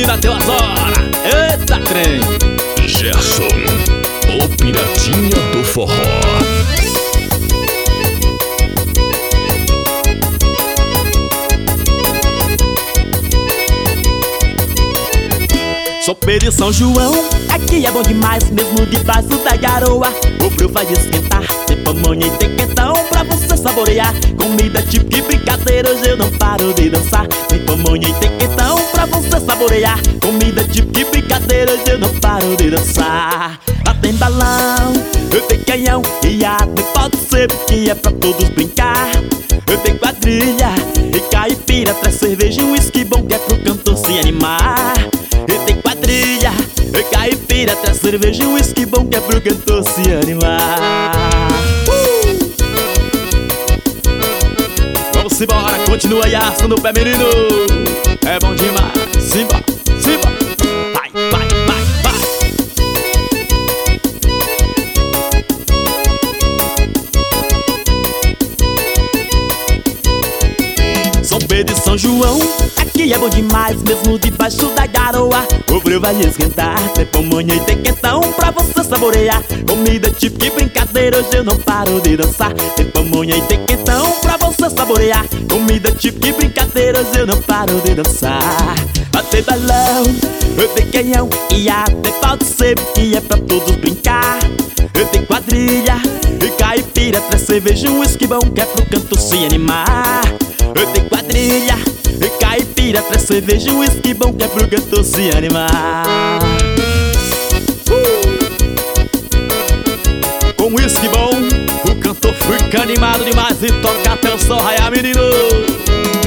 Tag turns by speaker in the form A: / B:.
A: menina, teu azora. Eita trem.
B: Gerson, o piratinha do forró.
C: Sou Pedro e São João, aqui é bom demais, mesmo debaixo da garoa. O frio faz esquentar, tem pamonha e tem quentão pra você saborear. Comida típica e brincadeira, hoje eu não paro de dançar. Tem pamonha e tem quentão pra você saborear. Comida típica e brincadeira, hoje eu não paro de dançar. Lá tem balão, eu tenho canhão e até pode ser que é pra todos brincar. Eu tenho quadrilha e caipira, traz cerveja e um whisky bom que é pro cantor se animar. Eu tenho quadrilha, caipira, traz cerveja e um whisky bom que é pro cantor se animar.
A: Vamos embora, continua aí arrastando o pé, menino. É bom demais, simba, simba. Vai, vai, vai, vai.
C: São Pedro e São João, aqui é bom demais, mesmo debaixo da garoa. O frio vai esquentar, tem pamonha e tem quentão pra você saborear. Comida típica e brincadeira, hoje eu não paro de dançar. Tem pamonha e tem quentão pra você saborear. Comida típica e brincadeira, hoje eu não paro de dançar. Bater balão, eu tenho canhão e até pode ser que é pra todos brincar. Eu tenho quadrilha e caipira, traz cerveja e um whisky bom que é pro canto se animar. Eu tenho quadrilha e caipira, traz cerveja e um whisky bom que é pro cantor se animar.
A: Com whisky bom, o cantor fica animado demais e toca até o sol raiar, menino.